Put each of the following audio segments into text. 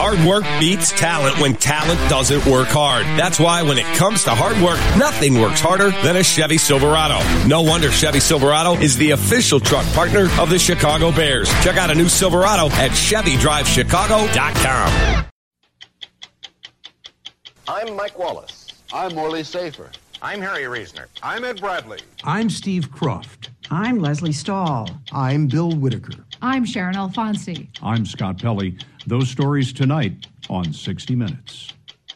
Hard work beats talent when talent doesn't work hard. That's why when it comes to hard work, nothing works harder than a Chevy Silverado. No wonder Chevy Silverado is the official truck partner of the Chicago Bears. Check out a new Silverado at ChevyDriveChicago.com. I'm Mike Wallace. I'm Morley Safer. I'm Harry Reasoner. I'm Ed Bradley. I'm Steve Croft. I'm Leslie Stahl. I'm Bill Whitaker. I'm Sharon Alfonsi. I'm Scott Pelley. Those stories tonight on 60 Minutes.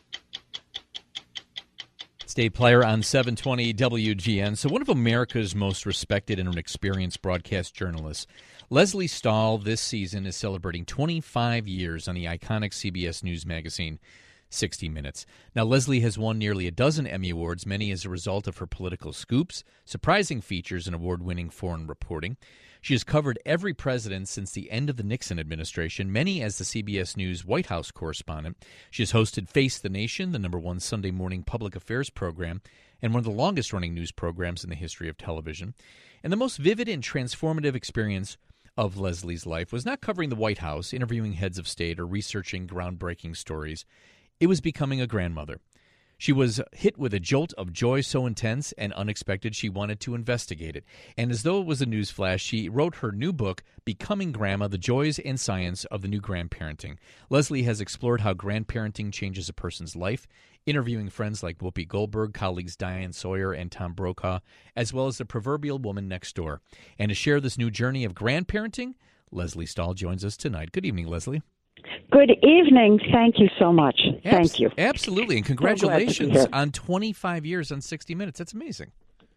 State player on 720 WGN. So one of America's most respected and experienced broadcast journalists, Leslie Stahl, this season is celebrating 25 years on the iconic CBS News magazine 60 Minutes. Now, Leslie has won nearly a dozen Emmy Awards, many as a result of her political scoops, surprising features, and award-winning foreign reporting. She has covered every president since the end of the Nixon administration, many as the CBS News White House correspondent. She has hosted Face the Nation, the #1 Sunday morning public affairs program, and one of the longest-running news programs in the history of television. And the most vivid and transformative experience of Leslie's life was not covering the White House, interviewing heads of state, or researching groundbreaking stories. It was becoming a grandmother. She was hit with a jolt of joy so intense and unexpected she wanted to investigate it. And as though it was a newsflash, she wrote her new book, Becoming Grandma, The Joys and Science of the New Grandparenting. Leslie has explored how grandparenting changes a person's life, interviewing friends like Whoopi Goldberg, colleagues Diane Sawyer and Tom Brokaw, as well as the proverbial woman next door. And to share this new journey of grandparenting, Leslie Stahl joins us tonight. Good evening, Leslie. Good evening. Thank you so much. Thank you. Absolutely. And congratulations on 25 years on 60 Minutes. That's amazing.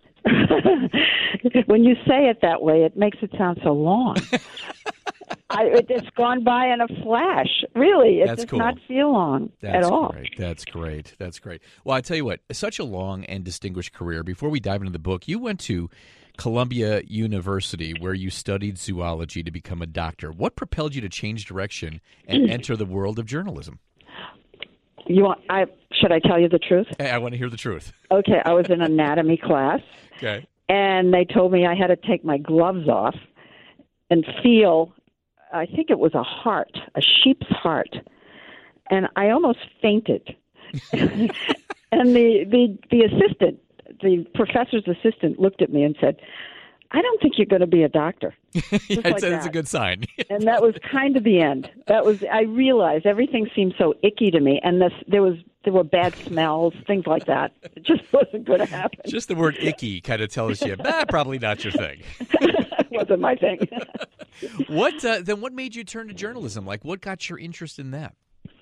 When you say it that way, it makes it sound so long. It's gone by in a flash. Really, it does not feel long at all. That's great. Well, I tell you what, such a long and distinguished career. Before we dive into the book, you went to Columbia University, where you studied zoology to become a doctor. What propelled you to change direction and enter the world of journalism? Should I tell you the truth? Hey, I want to hear the truth. Okay, I was in anatomy class. Okay. And they told me I had to take my gloves off and feel, I think it was a heart, a sheep's heart. And I almost fainted. And the assistant, the professor's assistant, looked at me and said, I don't think you're going to be a doctor. That's a good sign. And that was kind of the end. I realized everything seemed so icky to me, and there were bad smells, things like that. It just wasn't going to happen. Just the word icky kind of tells you, probably not your thing. Wasn't my thing. What made you turn to journalism? Like, what got your interest in that?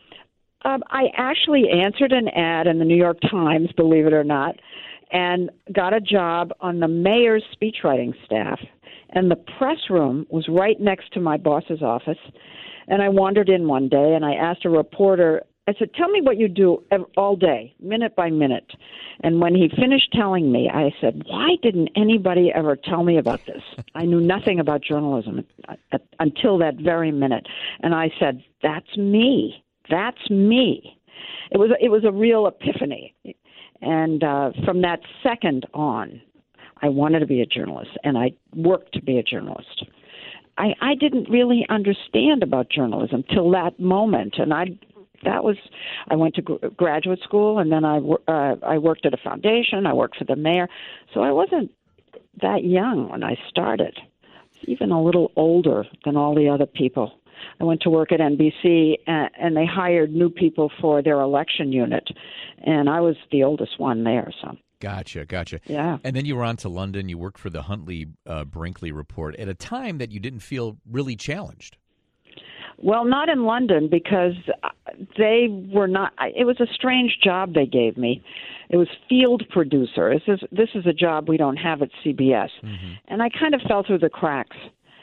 I actually answered an ad in the New York Times, believe it or not, and got a job on the mayor's speechwriting staff. And the press room was right next to my boss's office. And I wandered in one day, and I asked a reporter, I said, tell me what you do all day, minute by minute. And when he finished telling me, I said, why didn't anybody ever tell me about this? I knew nothing about journalism until that very minute. And I said, that's me. That's me. It was a real epiphany. And from that second on, I wanted to be a journalist, and I worked to be a journalist. I didn't really understand about journalism till that moment, and I went to graduate school, and then I worked at a foundation. I worked for the mayor, so I wasn't that young when I started. Even a little older than all the other people. I went to work at NBC, and they hired new people for their election unit, and I was the oldest one there. So Gotcha. Yeah. And then you were on to London. You worked for the Huntley Brinkley Report at a time that you didn't feel really challenged. Well, not in London, because they were not. It was a strange job they gave me. It was field producer. This is a job we don't have at CBS, and I kind of fell through the cracks.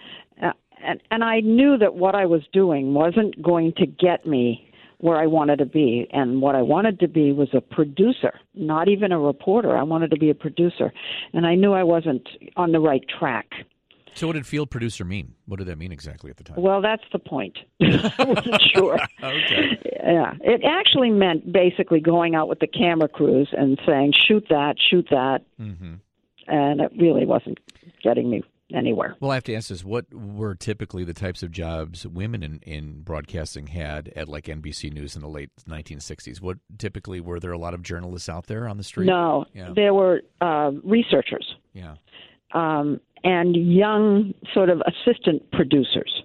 And I knew that what I was doing wasn't going to get me where I wanted to be. And what I wanted to be was a producer, not even a reporter. I wanted to be a producer. And I knew I wasn't on the right track. So what did field producer mean? What did that mean exactly at the time? Well, that's the point. I wasn't sure. Okay. Yeah. It actually meant basically going out with the camera crews and saying, shoot that. And it really wasn't getting me anywhere. Well, I have to ask this. What were typically the types of jobs women in broadcasting had at like NBC News in the late 1960s? What typically, were there a lot of journalists out there on the street? No, there were researchers. Yeah. And young sort of assistant producers.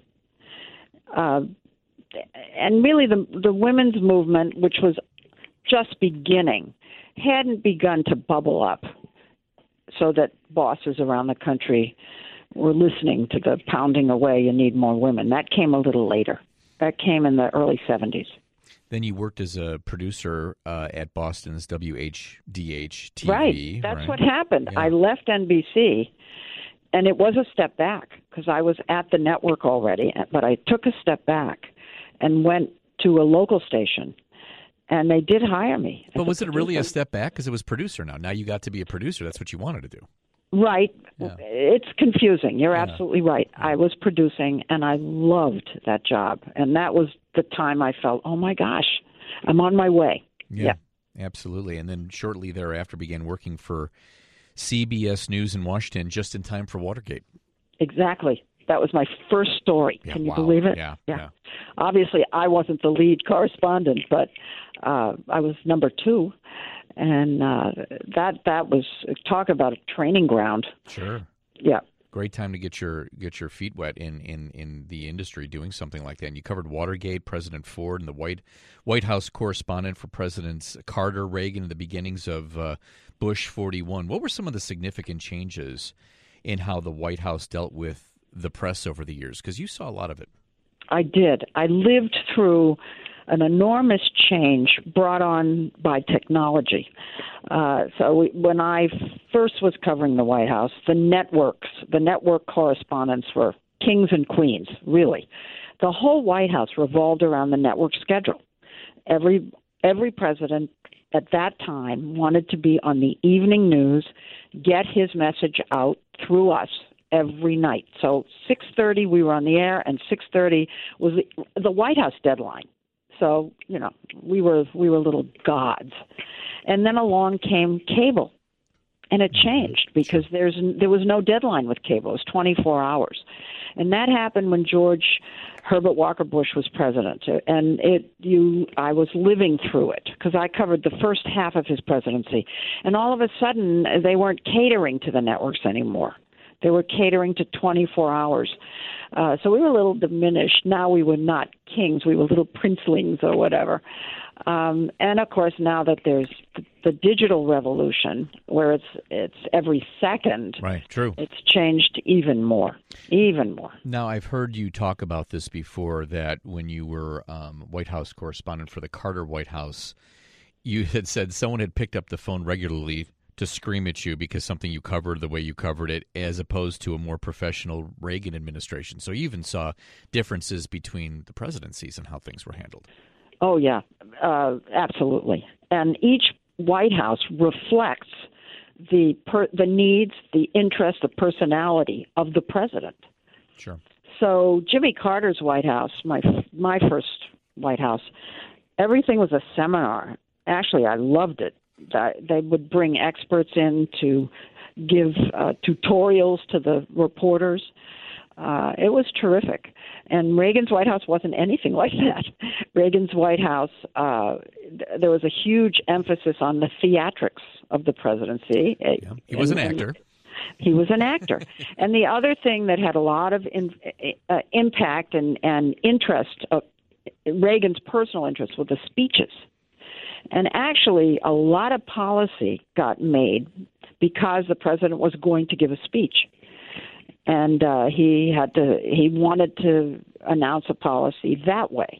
And really the women's movement, which was just beginning, hadn't begun to bubble up so that bosses around the country were listening to the pounding away, you need more women. That came a little later. That came in the early 70s. Then you worked as a producer at Boston's WHDH-TV. Right. That's what happened. Yeah. I left NBC, and it was a step back because I was at the network already, but I took a step back and went to a local station, and they did hire me. But was it really a step back? Because it was producer now. Now you got to be a producer. That's what you wanted to do. Right. Yeah. It's confusing. You're absolutely right. I was producing, and I loved that job. And that was the time I felt, oh, my gosh, I'm on my way. Yeah, absolutely. And then shortly thereafter began working for CBS News in Washington just in time for Watergate. Exactly. That was my first story. Yeah, Can you wow. believe it? Yeah. Obviously, I wasn't the lead correspondent, but I was number 2. And that was, talk about a training ground. Sure. Yeah. Great time to get your feet wet in the industry doing something like that. And you covered Watergate, President Ford, and the White House correspondent for Presidents Carter, Reagan, and the beginnings of Bush 41. What were some of the significant changes in how the White House dealt with the press over the years? Because you saw a lot of it. I did. I lived through an enormous change brought on by technology. When I first was covering the White House, the network correspondents were kings and queens, really. The whole White House revolved around the network schedule. Every president at that time wanted to be on the evening news, get his message out through us every night. So 6:30 we were on the air, and 6:30 was the White House deadline. So, we were little gods. And then along came cable, and it changed because there was no deadline with cable. It was 24 hours. And that happened when George Herbert Walker Bush was president. And I was living through it because I covered the first half of his presidency. And all of a sudden, they weren't catering to the networks anymore. They were catering to 24 hours. So we were a little diminished. Now we were not kings. We were little princelings or whatever. And, of course, now that there's the digital revolution where it's every second. Right, true. It's changed even more. Now, I've heard you talk about this before, that when you were White House correspondent for the Carter White House, you had said someone had picked up the phone regularly to scream at you because something you covered the way you covered it, as opposed to a more professional Reagan administration. So you even saw differences between the presidencies and how things were handled. Oh, yeah, absolutely. And each White House reflects the needs, the interests, the personality of the president. Sure. So Jimmy Carter's White House, my first White House, everything was a seminar. Actually, I loved it. They would bring experts in to give tutorials to the reporters. It was terrific. And Reagan's White House wasn't anything like that. Reagan's White House, there was a huge emphasis on the theatrics of the presidency. Yeah. He was an actor. He was an actor. And the other thing that had a lot of impact and interest, Reagan's personal interest, were the speeches. And actually, a lot of policy got made because the president was going to give a speech. And he wanted to announce a policy that way.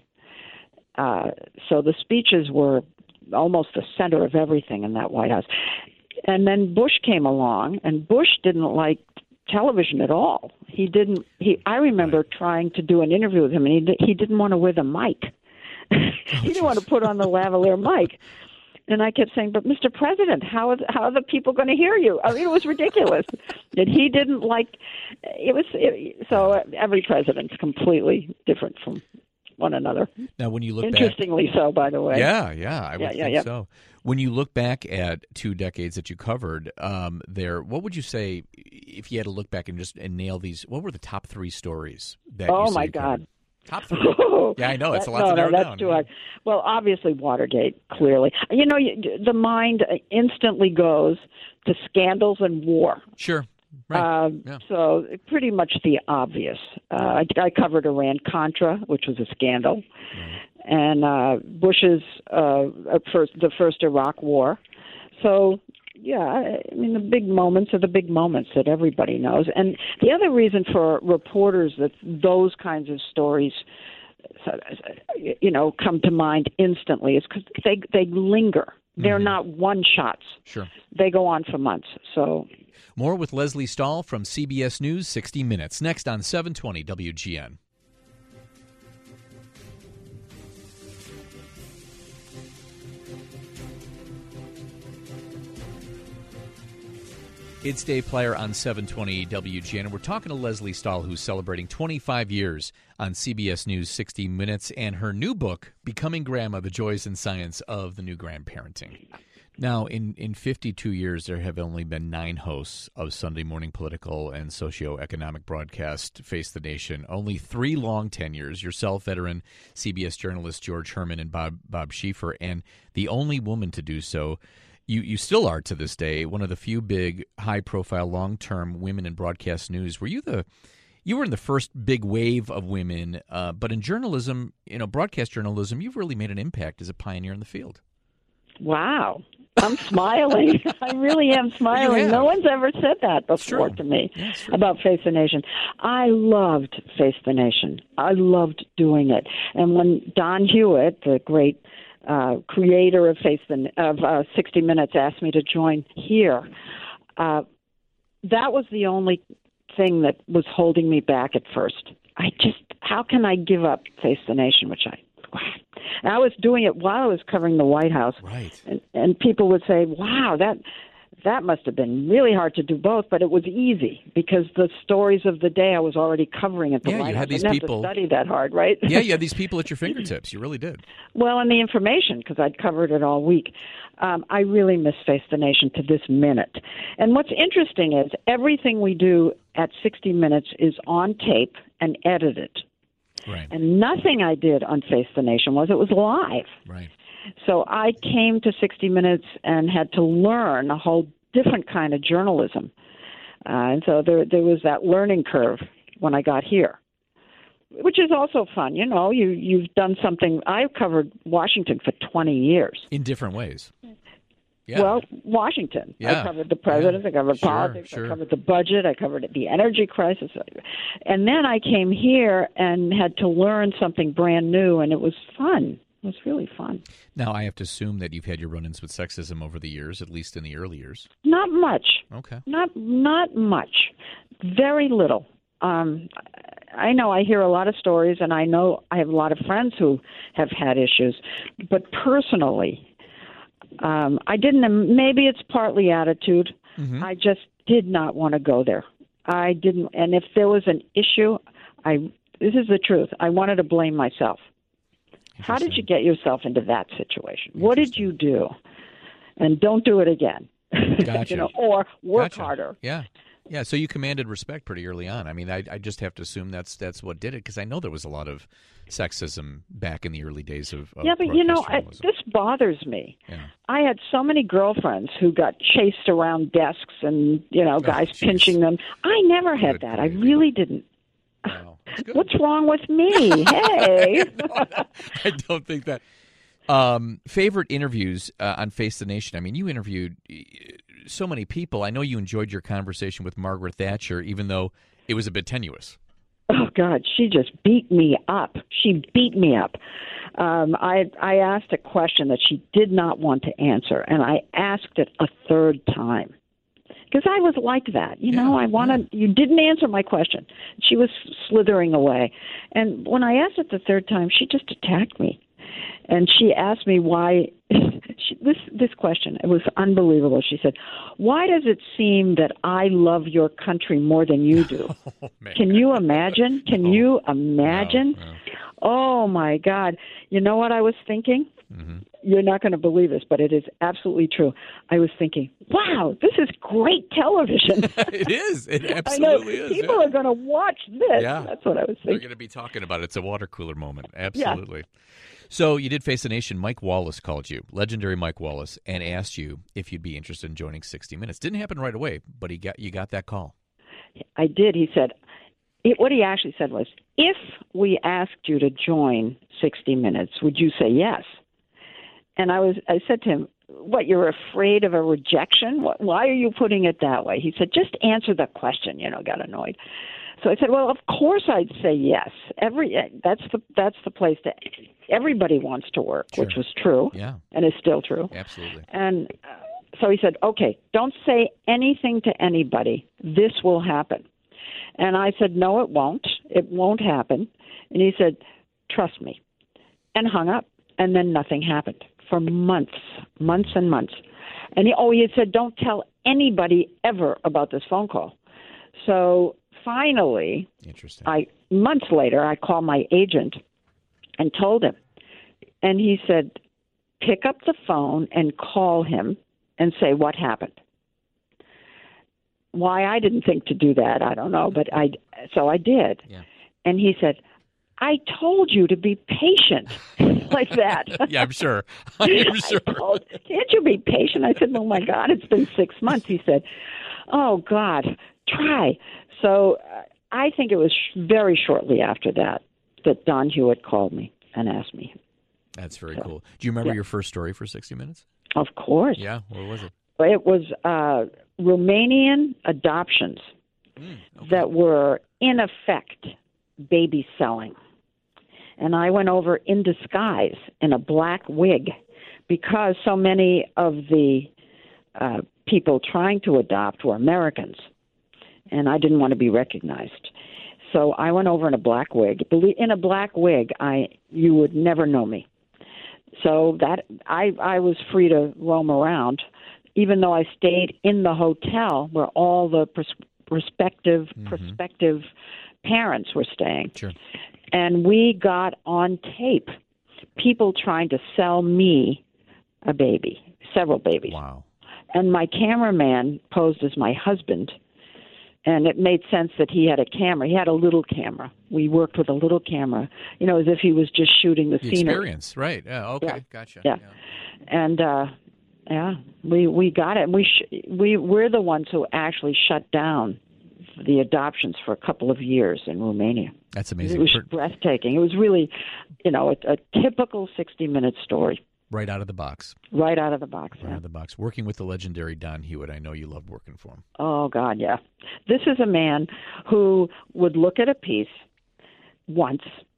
So the speeches were almost the center of everything in that White House. And then Bush came along, and Bush didn't like television at all. I remember trying to do an interview with him, and he didn't want to wear the mic. He didn't want to put on the lavalier mic. And I kept saying, but Mr. President, how are the people going to hear you? I mean, it was ridiculous. And he didn't like so every president's completely different from one another. Now, when you look Interestingly so, by the way. Yeah, I would think so. When you look back at 2 decades that you covered there, what would you say, if you had to look back and nail these, what were the top 3 stories that you my God. Top 3. Yeah, I know. It's a lot to narrow that's down. Too hard. Well, obviously Watergate, clearly. You know, the mind instantly goes to scandals and war. Sure. Right. So pretty much the obvious. I covered Iran-Contra, which was a scandal, and Bush's the first Iraq War. So, yeah, I mean, the big moments are the big moments that everybody knows. And the other reason for reporters that those kinds of stories, come to mind instantly is because they linger. They're not one-shots. Sure. They go on for months. So more with Lesley Stahl from CBS News 60 Minutes. Next on 720 WGN. It's Dave Plyer on 720 WGN, and we're talking to Lesley Stahl, who's celebrating 25 years on CBS News 60 Minutes, and her new book, Becoming Grandma, The Joys and Science of the New Grandparenting. Now, in 52 years, there have only been 9 hosts of Sunday morning political and socioeconomic broadcast Face the Nation. Only 3 long tenures, yourself, veteran CBS journalist George Herman and Bob Schieffer, and the only woman to do so. You still are, to this day, one of the few big, high-profile, long-term women in broadcast news. You were in the first big wave of women, but in journalism, broadcast journalism, you've really made an impact as a pioneer in the field. Wow. I'm smiling. I really am smiling. No one's ever said that before to me about Face the Nation. I loved Face the Nation. I loved doing it. And when Don Hewitt, the great creator of 60 Minutes, asked me to join here, that was the only thing that was holding me back at first. How can I give up Face the Nation, and I was doing it while I was covering the White House. Right. And people would say, wow, that must have been really hard to do both, but it was easy because the stories of the day I was already covering at the White House. You had these I didn't people have to study that hard, right? Yeah, you had these people at your fingertips. You really did. Well, and the information, because I'd covered it all week. I really miss Face the Nation to this minute. And what's interesting is everything we do at 60 Minutes is on tape and edited. Right. And nothing I did on Face the Nation it was live. Right. So I came to 60 Minutes and had to learn a whole different kind of journalism. And so there was that learning curve when I got here, which is also fun. You've done something. I've covered Washington for 20 years. In different ways. Yeah. Well, Washington. Yeah. I covered the president. I covered politics. I covered the budget. I covered the energy crisis. And then I came here and had to learn something brand new, and it was fun. It was really fun. Now, I have to assume that you've had your run-ins with sexism over the years, at least in the early years. Not much. Okay. Not much. Very little. I know I hear a lot of stories, and I know I have a lot of friends who have had issues. But personally, I didn't. Maybe it's partly attitude. Mm-hmm. I just did not want to go there. I didn't. And if there was an issue, this is the truth. I wanted to blame myself. How did you get yourself into that situation? What did you do? And don't do it again. Gotcha. Or work harder. Yeah. Yeah, so you commanded respect pretty early on. I mean, I just have to assume that's what did it, because I know there was a lot of sexism back in the early days of yeah, but this bothers me. Yeah. I had so many girlfriends who got chased around desks and, guys pinching them. I never had that. I really didn't. Wow. What's wrong with me? Hey. I don't think that. Favorite interviews on Face the Nation. I mean, you interviewed so many people. I know you enjoyed your conversation with Margaret Thatcher, even though it was a bit tenuous. Oh, God, she just beat me up. She beat me up. I asked a question that she did not want to answer, and I asked it a third time. Because I was like that, you didn't answer my question. She was slithering away. And when I asked it the third time, she just attacked me. And she asked me why, this question, it was unbelievable. She said, why does it seem that I love your country more than you do? Oh, man. Can you imagine? Can you imagine? No. Oh, my God. You know what I was thinking? Mm-hmm. You're not going to believe this, but it is absolutely true. I was thinking, wow, this is great television. It is. It I know. absolutely is. People are going to watch this. Yeah. That's what I was They're thinking. going to be talking about it. It's a water cooler moment. Absolutely. So you did face the nation. Mike Wallace called you, legendary Mike Wallace, and asked you if you'd be interested in joining 60 Minutes. Didn't happen right away, but you got that call. I did. He said, what he actually said was, if we asked you to join 60 Minutes, would you say yes? And I said to him, what, you're afraid of a rejection? Why are you putting it that way? He said, just answer the question, got annoyed. So I said, well, of course I'd say yes. That's the place that everybody wants to work, Sure. which was true. Yeah. And is still true. Absolutely. And so he said, okay, don't say anything to anybody. This will happen. And I said, no, it won't. It won't happen. And he said, trust me, and hung up. And then nothing happened for months and months. And he had said, don't tell anybody ever about this phone call. So finally, months later, I called my agent and told him. And he said, pick up the phone and call him and say what happened. Why I didn't think to do that, I don't know, but so I did. Yeah. And he said, I told you to be patient, like that. Yeah, I'm sure. I'm sure. Can't you be patient? I said, oh, my God, it's been 6 months. He said, oh, God, try. So I think it was very shortly after that Don Hewitt called me and asked me. That's very cool. Do you remember your first story for 60 Minutes? Of course. Yeah, what was it? It was Romanian adoptions that were, in effect, baby selling. And I went over in disguise in a black wig because so many of the people trying to adopt were Americans, and I didn't want to be recognized. So I went over in a black wig. In a black wig, you would never know me. So that I was free to roam around, even though I stayed in the hotel where all the prospective parents were staying. Sure. And we got on tape people trying to sell me a baby, several babies. Wow. And my cameraman posed as my husband, and it made sense that he had a camera. He had a little camera. We worked with a little camera, as if he was just shooting the scenery. Experience, right. Yeah, okay, yeah. Gotcha. Yeah. And, we got it. We're the ones who actually shut down the adoptions for a couple of years in Romania. That's amazing. It was breathtaking. It was really, a typical 60-minute story. Right out of the box. Right out of the box. Right out of the box. Working with the legendary Don Hewitt. I know you loved working for him. Oh, God, yeah. This is a man who would look at a piece once,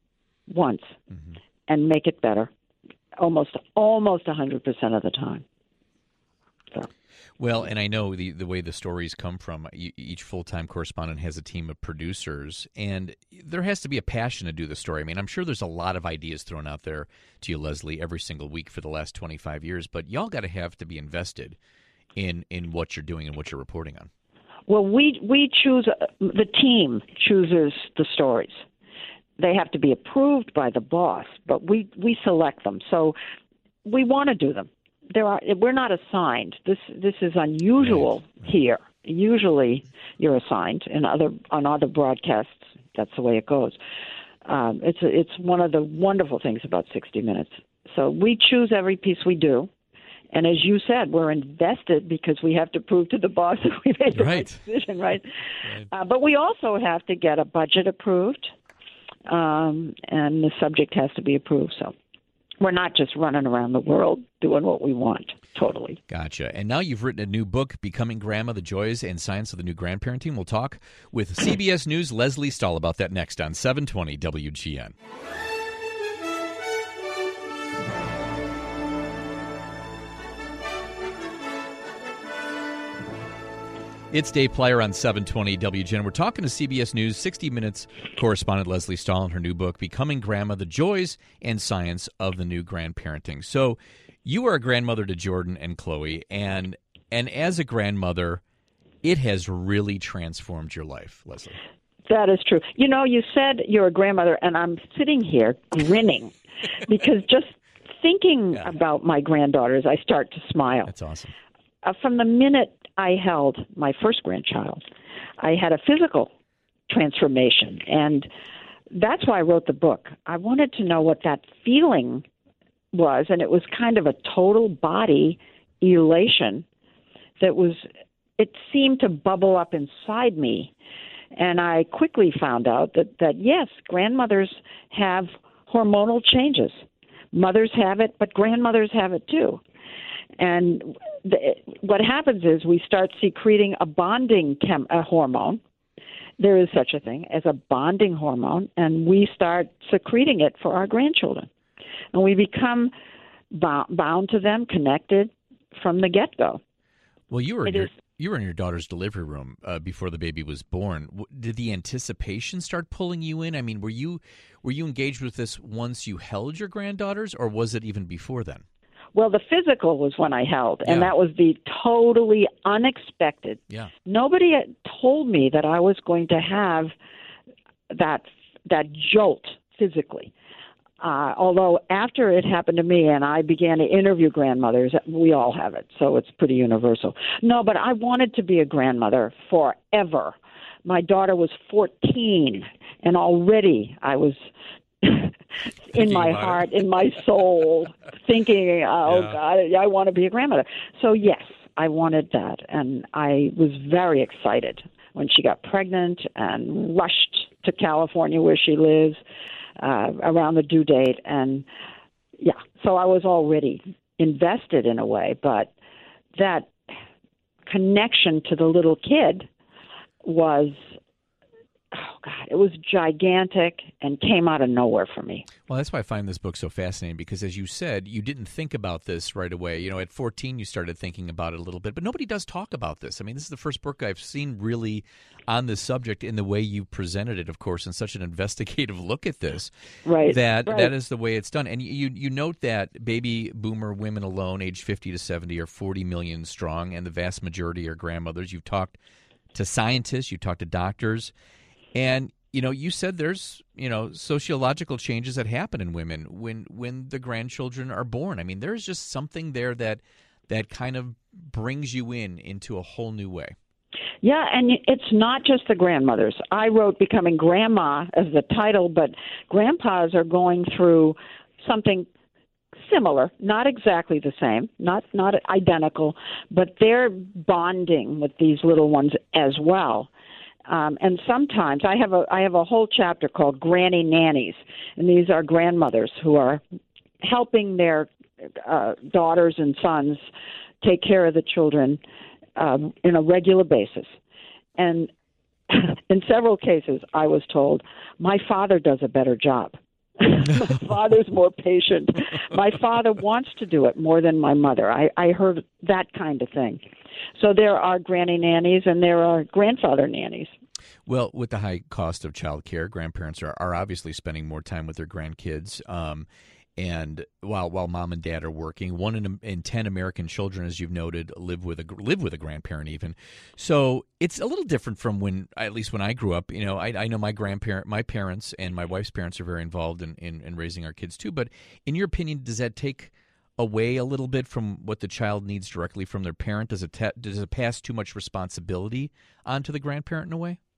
and make it better almost 100% of the time. So. Well, and I know the way the stories come from, each full-time correspondent has a team of producers, and there has to be a passion to do the story. I mean, I'm sure there's a lot of ideas thrown out there to you, Leslie, every single week for the last 25 years, but y'all got to have to be invested in what you're doing and what you're reporting on. Well, we choose, the team chooses the stories. They have to be approved by the boss, but we select them. So we want to do them. We're not assigned. This is unusual here. Usually you're assigned on other broadcasts. That's the way it goes. It's one of the wonderful things about 60 Minutes. So we choose every piece we do. And as you said, we're invested because we have to prove to the boss that we made the right decision, right? But we also have to get a budget approved, and the subject has to be approved. So we're not just running around the world doing what we want. Totally. Gotcha. And now you've written a new book, Becoming Grandma, The Joys and Science of the New Grandparenting. We'll talk with CBS News' Leslie Stahl about that next on 720 WGN. It's Dave Plyer on 720 WGN. We're talking to CBS News 60 Minutes correspondent Leslie Stahl in her new book, Becoming Grandma, The Joys and Science of the New Grandparenting. So you are a grandmother to Jordan and Chloe, and as a grandmother, it has really transformed your life, Leslie. That is true. You know, you said you're a grandmother, and I'm sitting here grinning because just thinking about my granddaughters, I start to smile. That's awesome. From the minute I held my first grandchild, I had a physical transformation, and that's why I wrote the book. I wanted to know what that feeling was, and it was kind of a total body elation it seemed to bubble up inside me. And I quickly found out that yes, grandmothers have hormonal changes. Mothers have it, but grandmothers have it too. And what happens is we start secreting a bonding hormone. There is such a thing as a bonding hormone, and we start secreting it for our grandchildren. And we become bound to them, connected from the get-go. Well, you were in your daughter's delivery room before the baby was born. Did the anticipation start pulling you in? I mean, were you engaged with this once you held your granddaughters, or was it even before then? Well, the physical was when I held, and that was the totally unexpected. Yeah. Nobody had told me that I was going to have that jolt physically. Although after it happened to me and I began to interview grandmothers, we all have it, so it's pretty universal. No, but I wanted to be a grandmother forever. My daughter was 14, and already I was in my heart, in my soul, thinking, God, I want to be a grandmother. So, yes, I wanted that, and I was very excited when she got pregnant and rushed to California where she lives. Around the due date, and so I was already invested in a way, but that connection to the little kid was, it was gigantic and came out of nowhere for me. Well, that's why I find this book so fascinating, because as you said, you didn't think about this right away. You know, at 14, you started thinking about it a little bit, but nobody does talk about this. I mean, this is the first book I've seen really on this subject in the way you presented it, of course, in such an investigative look at this. Right. That is the way it's done. And you note that baby boomer women alone, age 50 to 70, are 40 million strong, and the vast majority are grandmothers. You've talked to scientists, you talked to doctors, and you said there's, sociological changes that happen in women when the grandchildren are born. I mean, there's just something there that kind of brings you into a whole new way. Yeah, and it's not just the grandmothers. I wrote Becoming Grandma as the title, but grandpas are going through something similar, not exactly the same, not identical, but they're bonding with these little ones as well. And sometimes I have a whole chapter called Granny Nannies, and these are grandmothers who are helping their daughters and sons take care of the children in a regular basis. And in several cases, I was told, my father does a better job. My father's more patient. My father wants to do it more than my mother. I heard that kind of thing. So there are granny nannies and there are grandfather nannies. Well, with the high cost of child care, grandparents are obviously spending more time with their grandkids. And while mom and dad are working, 1 in 10 American children, as you've noted, live with a grandparent even. So it's a little different from at least when I grew up. I know my parents and my wife's parents are very involved in raising our kids too. But in your opinion, does that take away a little bit from what the child needs directly from their parent? Does it pass too much responsibility onto the grandparent in a way?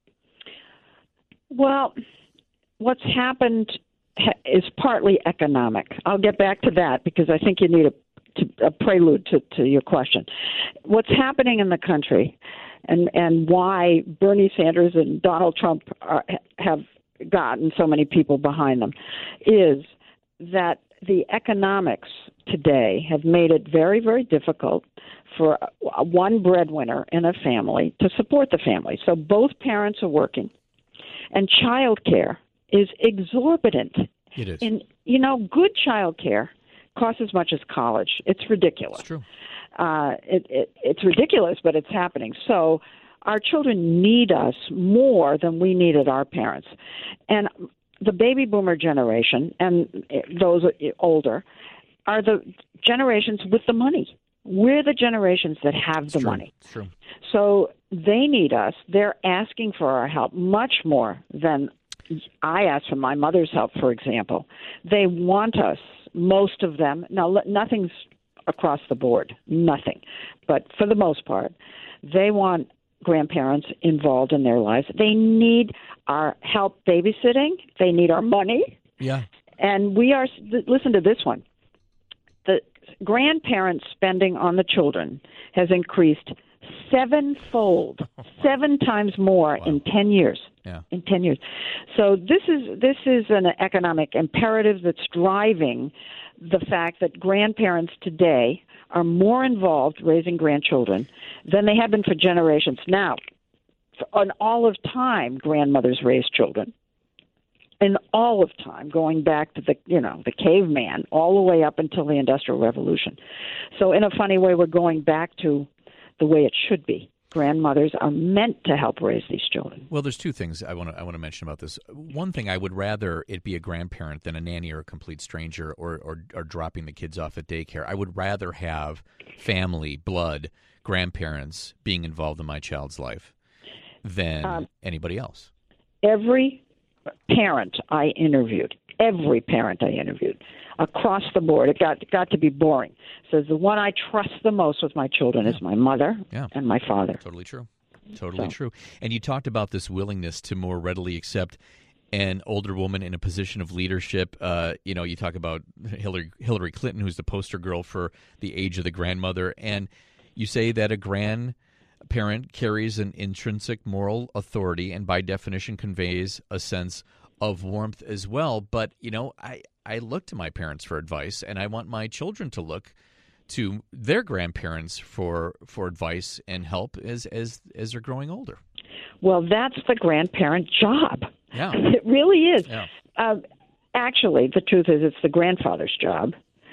Well, what's happened is partly economic. I'll get back to that because I think you need a prelude to your question. What's happening in the country and why Bernie Sanders and Donald Trump have gotten so many people behind them is that the economics today have made it very, very difficult for one breadwinner in a family to support the family. So both parents are working, and child care is exorbitant. It is. And, good child care costs as much as college. It's ridiculous. It's true. It's ridiculous, but it's happening. So our children need us more than we needed our parents. And the baby boomer generation and those older are the generations with the money. We're the generations that have the money. It's true. So they need us. They're asking for our help much more than I asked for my mother's help, for example. They want us, most of them. Now, nothing's across the board, nothing. But for the most part, they want grandparents involved in their lives. They need our help babysitting. They need our money. Yeah. And listen to this one. The grandparents' spending on the children has increased sevenfold, 7 times more in 10 years. Yeah. In 10 years. So this is an economic imperative that's driving the fact that grandparents today are more involved raising grandchildren than they have been for generations. Now, in all of time, grandmothers raised children. In all of time, going back to the caveman, all the way up until the Industrial Revolution. So in a funny way, we're going back to the way it should be. Grandmothers are meant to help raise these children. Well, there's 2 things I want to mention about this. One thing, I would rather it be a grandparent than a nanny or a complete stranger or dropping the kids off at daycare. I would rather have family, blood, grandparents being involved in my child's life than anybody else. Every parent I interviewed, across the board, it got to be boring. Says the one I trust the most with my children is my mother and my father. Totally true. Totally true. And you talked about this willingness to more readily accept an older woman in a position of leadership. You talk about Hillary Clinton, who's the poster girl for the age of the grandmother, and you say that a grandparent carries an intrinsic moral authority and by definition conveys a sense of warmth as well. But, I look to my parents for advice, and I want my children to look to their grandparents for advice and help as they're growing older. Well, that's the grandparent job. Yeah. It really is. Yeah. Actually, the truth is it's the grandfather's job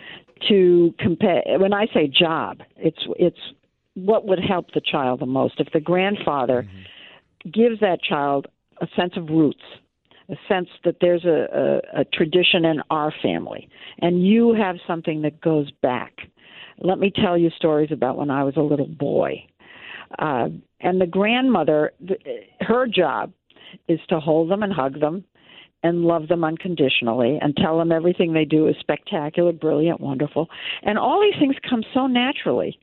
to compare. When I say job, it's what would help the child the most. If the grandfather gives that child a sense of roots, a sense that there's a tradition in our family, and you have something that goes back. Let me tell you stories about when I was a little boy. And the grandmother, her job is to hold them and hug them and love them unconditionally and tell them everything they do is spectacular, brilliant, wonderful. And all these things come so naturally.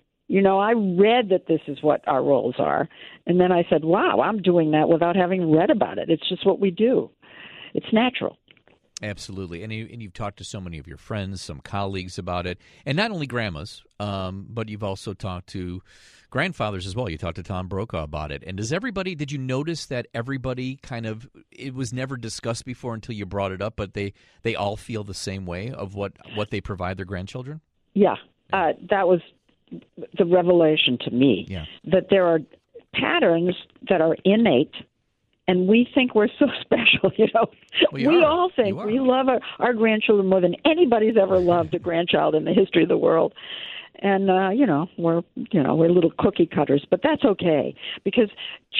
I read that this is what our roles are, and then I said, wow, I'm doing that without having read about it. It's just what we do. It's natural. Absolutely. And you've talked to so many of your friends, some colleagues about it, and not only grandmas, but you've also talked to grandfathers as well. You talked to Tom Brokaw about it. And did you notice that everybody it was never discussed before until you brought it up, but they all feel the same way of what they provide their grandchildren? Yeah. That was the revelation to me, that there are patterns that are innate, and we think we're so special. We all think we love our grandchildren more than anybody's ever loved a grandchild in the history of the world. And we're little cookie cutters, but that's okay because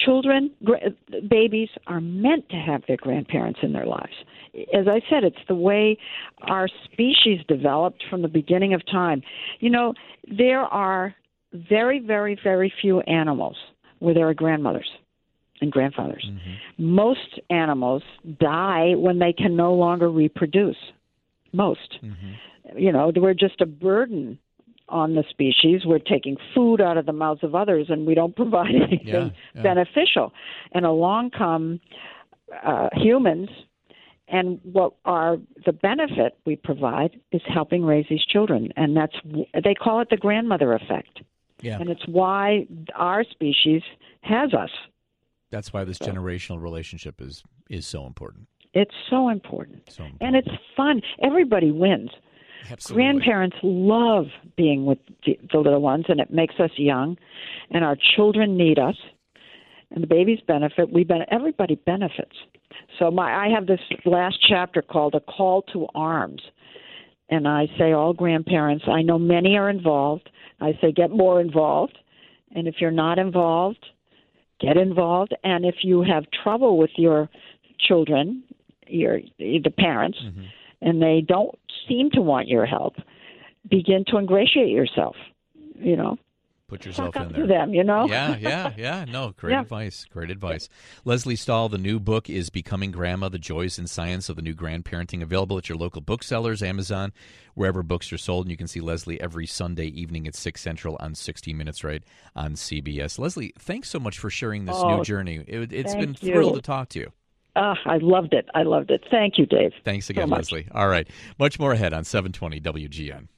babies are meant to have their grandparents in their lives. As I said, it's the way our species developed from the beginning of time. There are very, very, very few animals where there are grandmothers and grandfathers. Mm-hmm. Most animals die when they can no longer reproduce. Most. Mm-hmm. We're just a burden on the species. We're taking food out of the mouths of others, and we don't provide anything beneficial. And along come humans, and the benefit we provide is helping raise these children, and they call it the grandmother effect. Yeah. And it's why our species has us. That's why this generational relationship is so important. It's so important. And it's fun. Everybody wins. Absolutely. Grandparents love being with the little ones, and it makes us young, and our children need us, and the babies benefit. Everybody benefits. So I have this last chapter called A Call to Arms, and I say all grandparents, I know many are involved. I say get more involved, and if you're not involved, get involved. And if you have trouble with your children, the parents, and they don't seem to want your help, begin to ingratiate yourself. Put yourself suck in up there. to them, Yeah. No, great advice. Great advice. Leslie Stahl, the new book is Becoming Grandma, The Joys and Science of the New Grandparenting, available at your local booksellers, Amazon, wherever books are sold. And you can see Leslie every Sunday evening at 6 Central on 60 Minutes right on CBS. Leslie, thanks so much for sharing this new journey. It's been thrilled to talk to you. I loved it. Thank you, Dave. Thanks again, so much. Leslie. All right. Much more ahead on 720 WGN.